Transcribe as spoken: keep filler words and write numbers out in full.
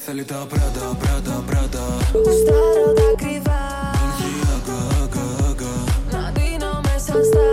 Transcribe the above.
Θέλει τα πράτα, πράτα, πράτα. Γουστάρω τα κρυβά. Μπαλζή, αγκα, αγκα, αγκα. Να δίνω μέσα στα